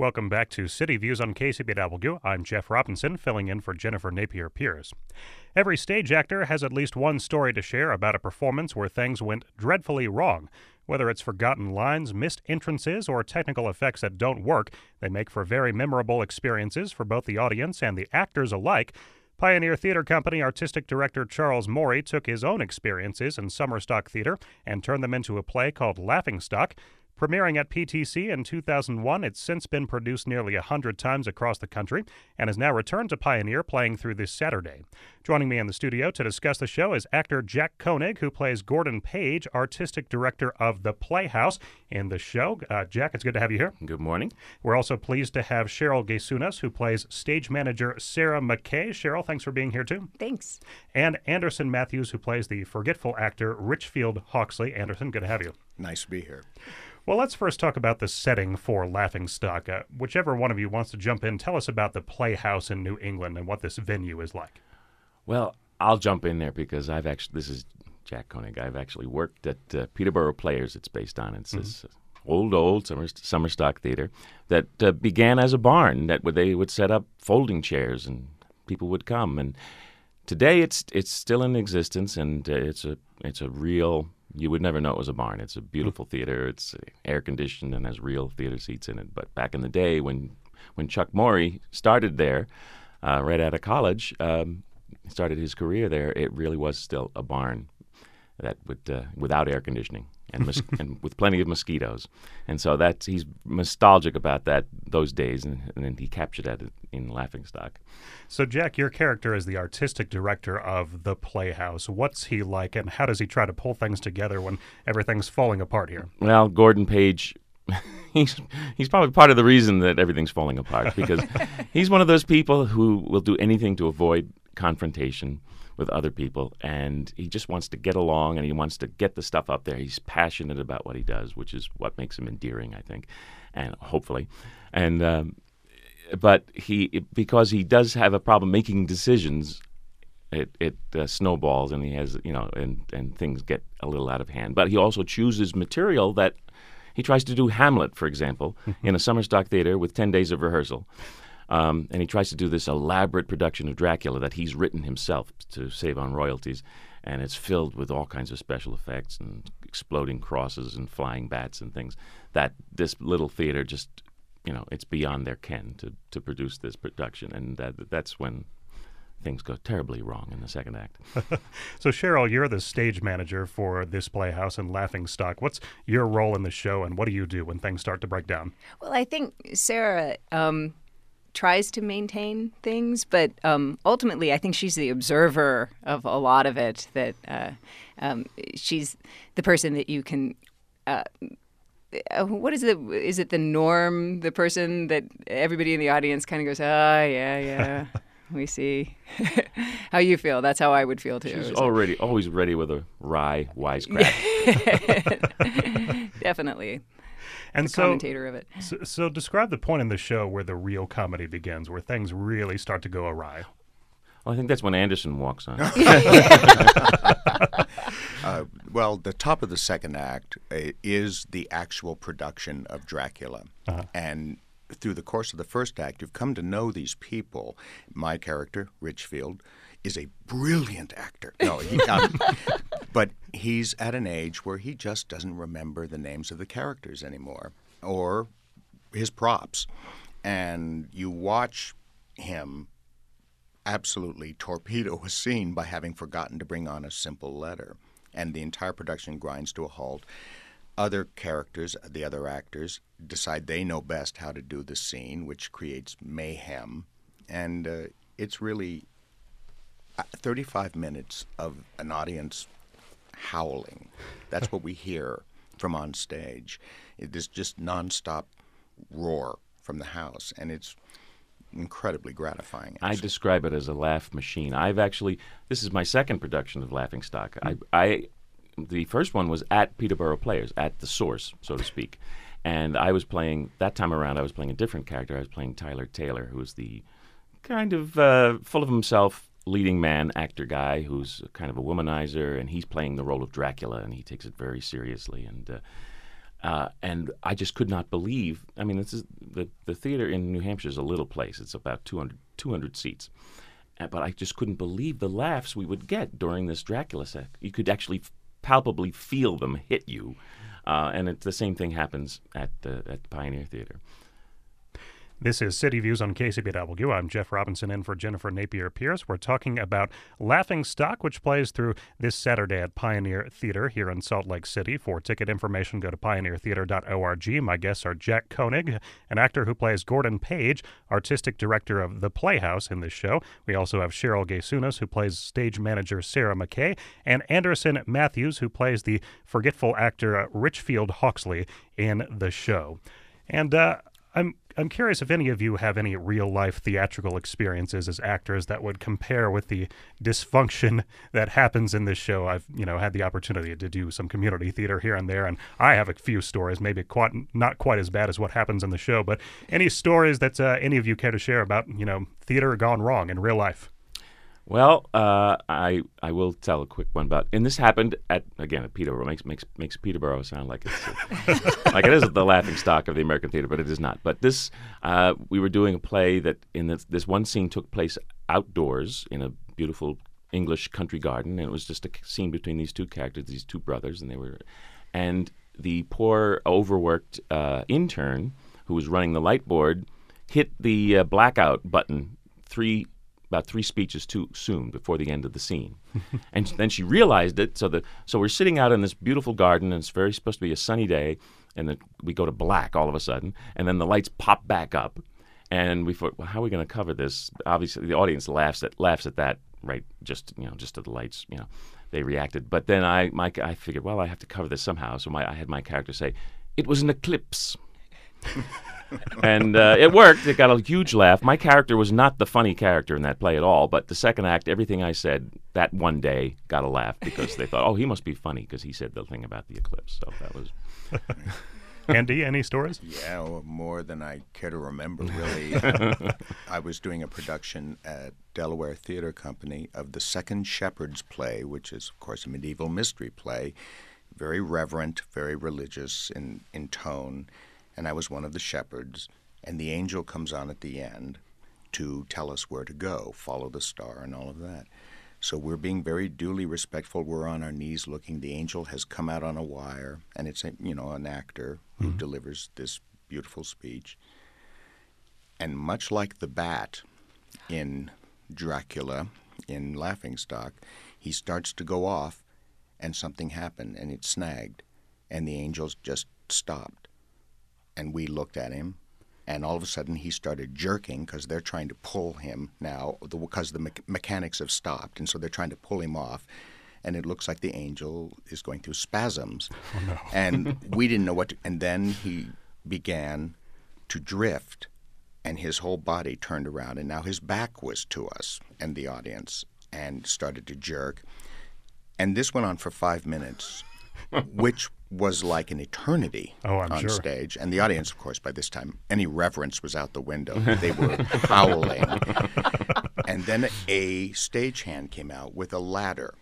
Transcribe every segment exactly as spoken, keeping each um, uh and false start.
Welcome back to City Views on K C B W. I'm Jeff Robinson, filling in for Jennifer Napier-Pierce. Every stage actor has at least one story to share about a performance where things went dreadfully wrong. Whether it's forgotten lines, missed entrances, or technical effects that don't work, they make for very memorable experiences for both the audience and the actors alike. Pioneer Theater Company artistic director Charles Morey took his own experiences in summer stock theater and turned them into a play called Laughingstock. Premiering at P T C in two thousand one, it's since been produced nearly one hundred times across the country and has now returned to Pioneer, playing through this Saturday. Joining me in the studio to discuss the show is actor Jack Koenig, who plays Gordon Page, artistic director of the Playhouse in the show. Uh, Jack, it's good to have you here. Good morning. We're also pleased to have Cheryl Gasunas, who plays stage manager Sarah McKay. Cheryl, thanks for being here, too. Thanks. And Anderson Matthews, who plays the forgetful actor Richfield Hawksley. Anderson, good to have you. Nice to be here. Well, let's first talk about the setting for Laughingstock. Uh, whichever one of you wants to jump in, tell us about the Playhouse in New England and what this venue is like. Well, I'll jump in there because I've actually, this is Jack Koenig. I've actually worked at uh, Peterborough Players it's based on. It's mm-hmm. this old, old summer, summer stock theater that uh, began as a barn that would, they would set up folding chairs and people would come. And today it's it's still in existence, and uh, it's a it's a real... You would never know it was a barn. It's a beautiful theater. It's air-conditioned and has real theater seats in it. But back in the day when when Chuck Morey started there, uh, right out of college, um, started his career there, it really was still a barn that would uh, without air conditioning and, mos- and with plenty of mosquitoes. And so that's he's nostalgic about that those days, and, and then he captured that in Laughingstock. So, Jack, your character is the artistic director of the Playhouse. What's he like, and how does he try to pull things together when everything's falling apart here? Well, Gordon Page, he's he's probably part of the reason that everything's falling apart, because he's one of those people who will do anything to avoid confrontation with other people, and he just wants to get along, and he wants to get the stuff up there. He's passionate about what he does, which is what makes him endearing, I think, and hopefully. And um, but he, because he does have a problem making decisions, it, it uh, snowballs, and he has, you know, and, and things get a little out of hand. But he also chooses material that he tries to do Hamlet, for example, in a summer stock theater with ten days of rehearsal. Um, and he tries to do this elaborate production of Dracula that he's written himself to save on royalties. And it's filled with all kinds of special effects and exploding crosses and flying bats and things that this little theater just, you know, it's beyond their ken to, to produce this production. And that that's when things go terribly wrong in the second act. So, Cheryl, you're the stage manager for this Playhouse and Laughingstock. What's your role in the show, and what do you do when things start to break down? Well, I think Sarah um, tries to maintain things, but um, ultimately I think she's the observer of a lot of it, that uh, um, she's the person that you can... Uh, Uh, what is it? Is it the norm? The person that everybody in the audience kind of goes, ah, yeah, yeah, we see. How you feel? That's how I would feel too. She's already always ready with a wry wisecrack. Definitely. And the so, commentator of it. So, so describe the point in the show where the real comedy begins, where things really start to go awry. Well, I think that's when Anderson walks on. uh, well, the top of the second act uh, is the actual production of Dracula. Uh-huh. And through the course of the first act, you've come to know these people. My character, Richfield, is a brilliant actor. No, he, um, but he's at an age where he just doesn't remember the names of the characters anymore, or his props. And you watch him absolutely torpedo a scene by having forgotten to bring on a simple letter. And the entire production grinds to a halt. Other characters, the other actors, decide they know best how to do the scene, which creates mayhem. And uh, it's really thirty-five minutes of an audience howling. That's what we hear from on stage. It is just nonstop roar from the house, and it's incredibly gratifying. Actually. I describe it as a laugh machine. I've actually, this is my second production of Laughingstock. Mm-hmm. I, I, the first one was at Peterborough Players, at the source, so to speak. And I was playing, that time around, I was playing a different character. I was playing Tyler Taylor, who was the kind of uh, full of himself leading man, actor guy, who's kind of a womanizer, and he's playing the role of Dracula, and he takes it very seriously. And uh, Uh, and I just could not believe. I mean, this is the the theater in New Hampshire is a little place. It's about two hundred, two hundred seats, uh, but I just couldn't believe the laughs we would get during this Dracula set. You could actually f- palpably feel them hit you, uh, and it, the same thing happens at uh, at Pioneer Theater. This is City Views on K C B W. I'm Jeff Robinson in for Jennifer Napier Pierce. We're talking about Laughing Stock, which plays through this Saturday at Pioneer Theater here in Salt Lake City. For ticket information, go to pioneer theater dot org. My guests are Jack Koenig, an actor who plays Gordon Page, artistic director of The Playhouse in this show. We also have Cheryl Gaysunas, who plays stage manager Sarah McKay, and Anderson Matthews, who plays the forgetful actor Richfield Hawksley in the show. And uh, I'm I'm curious if any of you have any real-life theatrical experiences as actors that would compare with the dysfunction that happens in this show. I've, you know, had the opportunity to do some community theater here and there, and I have a few stories, maybe quite, not quite as bad as what happens in the show, but any stories that uh, any of you care to share about, you know, theater gone wrong in real life? Well, uh, I I will tell a quick one about, and this happened at again at Peterborough. Makes makes makes Peterborough sound like it's uh, like it is the laughing stock of the American theater, but it is not. But this, uh, we were doing a play that in this, this one scene took place outdoors in a beautiful English country garden, and it was just a scene between these two characters, these two brothers, and they were, and the poor overworked uh, intern who was running the light board hit the uh, blackout button three. about three speeches too soon before the end of the scene. And then she realized it. So the so we're sitting out in this beautiful garden, and it's very supposed to be a sunny day, and then we go to black all of a sudden, and then the lights pop back up. And we thought, well, how are we going to cover this? Obviously, the audience laughs at laughs at that, right? Just you know, just at the lights, you know, they reacted. But then I, my, I figured, well, I have to cover this somehow. So my, I had my character say, "It was an eclipse." And uh, it worked. It got a huge laugh. My character was not the funny character in that play at all, but the second act, everything I said that one day got a laugh because they thought, oh, he must be funny because he said the thing about the eclipse. So that was... Andy, any stories? Yeah, well, more than I care to remember, really. uh, I was doing a production at Delaware Theater Company of The Second Shepherd's Play, which is, of course, a medieval mystery play, very reverent, very religious in, in tone. And I was one of the shepherds, and the angel comes on at the end to tell us where to go, follow the star and all of that. So we're being very duly respectful. We're on our knees looking. The angel has come out on a wire, and it's a, you know, an actor who mm-hmm. delivers this beautiful speech. And much like the bat in Dracula, in Laughingstock, he starts to go off, and something happened, and it snagged, and the angels just stopped. And we looked at him, and all of a sudden he started jerking because they're trying to pull him now because the me- mechanics have stopped, and so they're trying to pull him off. And it looks like the angel is going through spasms. Oh, no. And we didn't know what to... And then he began to drift, and his whole body turned around, and now his back was to us and the audience, and started to jerk. And this went on for five minutes, which was like an eternity oh, I'm on sure. stage. And the audience, of course, by this time, any reverence was out the window. They were howling. And then a stagehand came out with a ladder.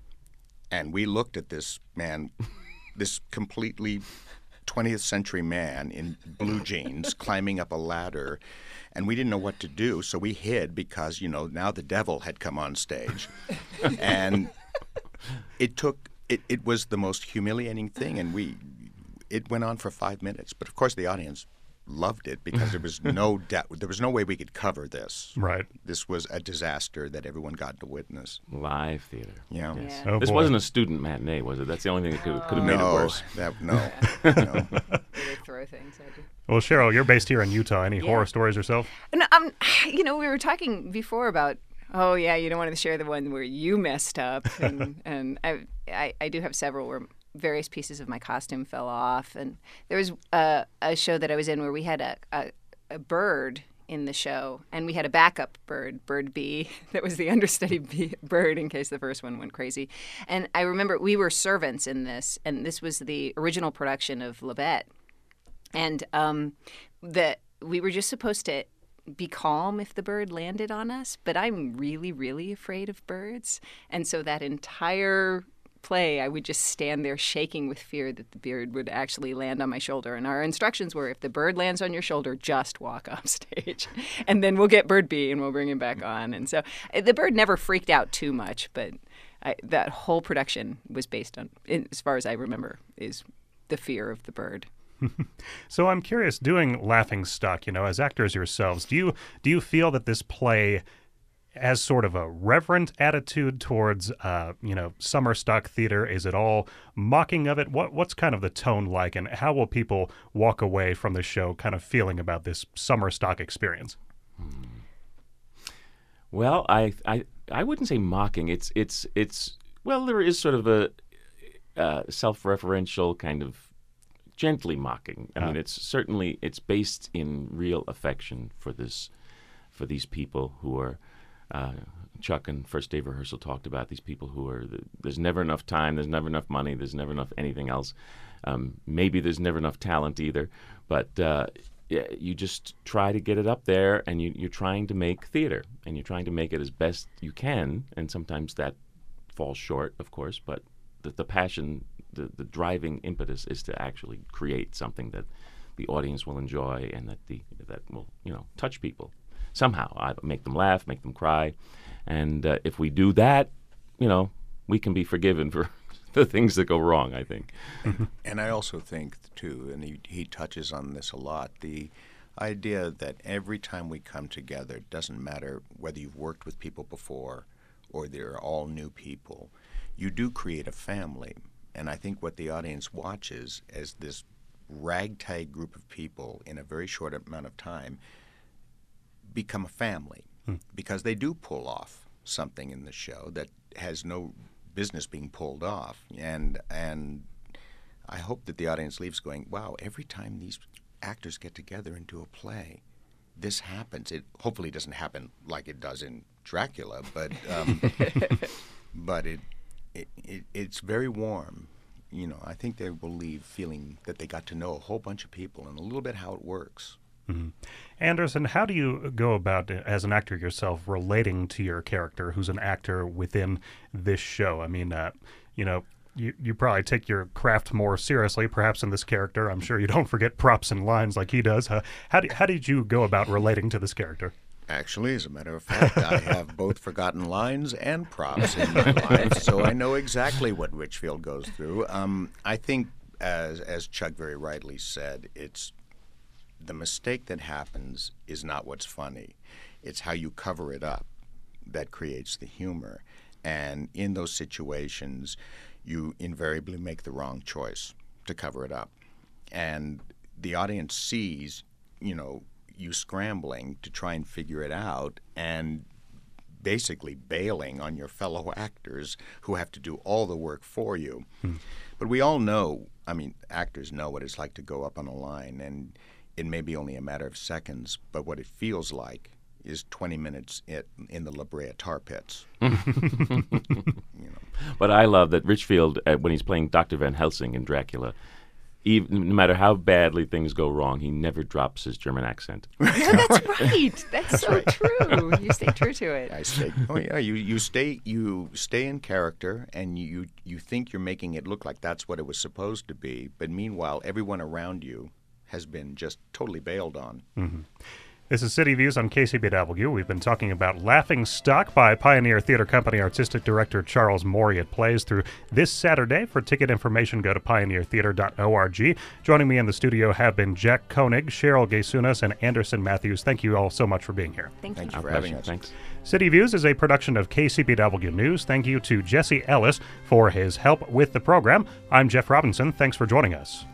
And we looked at this man, this completely twentieth century man in blue jeans climbing up a ladder. And we didn't know what to do, so we hid because, you know, now the devil had come on stage. And it took... It, it was the most humiliating thing, and we it went on for five minutes. But of course, the audience loved it because there was no doubt, there was no way we could cover this. Right. This was a disaster that everyone got to witness. Live theater. Yeah. Yeah. Oh, This boy. wasn't a student matinee, was it? That's the only thing that could, could have made no, it worse. That, no, no. They throw things at you. Well, Cheryl, you're based here in Utah. Any Yeah. horror stories yourself? And um, you know, we were talking before about, oh yeah, you don't want to share the one where you messed up, and and I, I I do have several where various pieces of my costume fell off, and there was a, a show that I was in where we had a, a a bird in the show, and we had a backup bird, Bird B, that was the understudy bee, bird in case the first one went crazy. And I remember we were servants in this, and this was the original production of Labette, and um, the we were just supposed to be calm if the bird landed on us, but I'm really, really afraid of birds. And so that entire play, I would just stand there shaking with fear that the bird would actually land on my shoulder. And our instructions were, if the bird lands on your shoulder, just walk off stage. And then we'll get Bird B and we'll bring him back on. And so the bird never freaked out too much, but I, that whole production was based on, as far as I remember, is the fear of the bird. So I'm curious, doing Laughing Stock, you know, as actors yourselves, do you do you feel that this play has sort of a reverent attitude towards, uh, you know, summer stock theater? Is it all mocking of it? What what's kind of the tone like, and how will people walk away from the show kind of feeling about this summer stock experience? Hmm. Well, I I I wouldn't say mocking. It's it's it's well, there is sort of a uh, self-referential kind of gently mocking. I uh, mean, it's certainly it's based in real affection for this, for these people who are. Uh, Chuck in first day of rehearsal talked about these people who are. There's never enough time. There's never enough money. There's never enough anything else. Um, maybe there's never enough talent either. But uh, you just try to get it up there, and you, you're trying to make theater, and you're trying to make it as best you can. And sometimes that falls short, of course. But the, the passion. The, the driving impetus is to actually create something that the audience will enjoy and that the that will you know touch people somehow. I make them laugh, make them cry, and uh, if we do that, you know, we can be forgiven for the things that go wrong, I think. And I also think too, and he, he touches on this a lot, the idea that every time we come together, it doesn't matter whether you've worked with people before or they're all new people, you do create a family. And I think what the audience watches as this ragtag group of people in a very short amount of time become a family hmm. because they do pull off something in the show that has no business being pulled off. And and I hope that the audience leaves going, wow, every time these actors get together and do a play, this happens. It hopefully doesn't happen like it does in Dracula, but um, but it It, it, it's very warm. You know, I think they will leave feeling that they got to know a whole bunch of people and a little bit how it works. Mm-hmm. Anderson, how do you go about, as an actor yourself, relating to your character who's an actor within this show? I mean, uh, you know, you, you probably take your craft more seriously, perhaps, in this character. I'm sure you don't forget props and lines like he does. Uh, how, do, how did you go about relating to this character? Actually, as a matter of fact, I have both forgotten lines and props in my life, so I know exactly what Richfield goes through. Um, I think, as as Chuck very rightly said, it's the mistake that happens is not what's funny. It's how you cover it up that creates the humor. And in those situations, you invariably make the wrong choice to cover it up. And the audience sees, you know, you scrambling to try and figure it out and basically bailing on your fellow actors who have to do all the work for you. Hmm. But we all know, I mean, actors know what it's like to go up on a line, and it may be only a matter of seconds, but what it feels like is twenty minutes in, in the La Brea tar pits. you know. But I love that Richfield, uh, when he's playing Doctor Van Helsing in Dracula, Even, no matter how badly things go wrong, he never drops his German accent. No, that's right. That's, that's so right. True. You stay true to it. I stay. Oh yeah, you, you stay you stay in character, and you you think you're making it look like that's what it was supposed to be, but meanwhile, everyone around you has been just totally bailed on. Mm-hmm. This is City Views on K C B W. We've been talking about Laughing Stock by Pioneer Theater Company Artistic Director Charles Morey. It plays through this Saturday. For ticket information, go to pioneer theater dot org. Joining me in the studio have been Jack Koenig, Cheryl Gaysunas, and Anderson Matthews. Thank you all so much for being here. Thank you. Thank you for Our having pleasure. us. Thanks. City Views is a production of K C B W News. Thank you to Jesse Ellis for his help with the program. I'm Jeff Robinson. Thanks for joining us.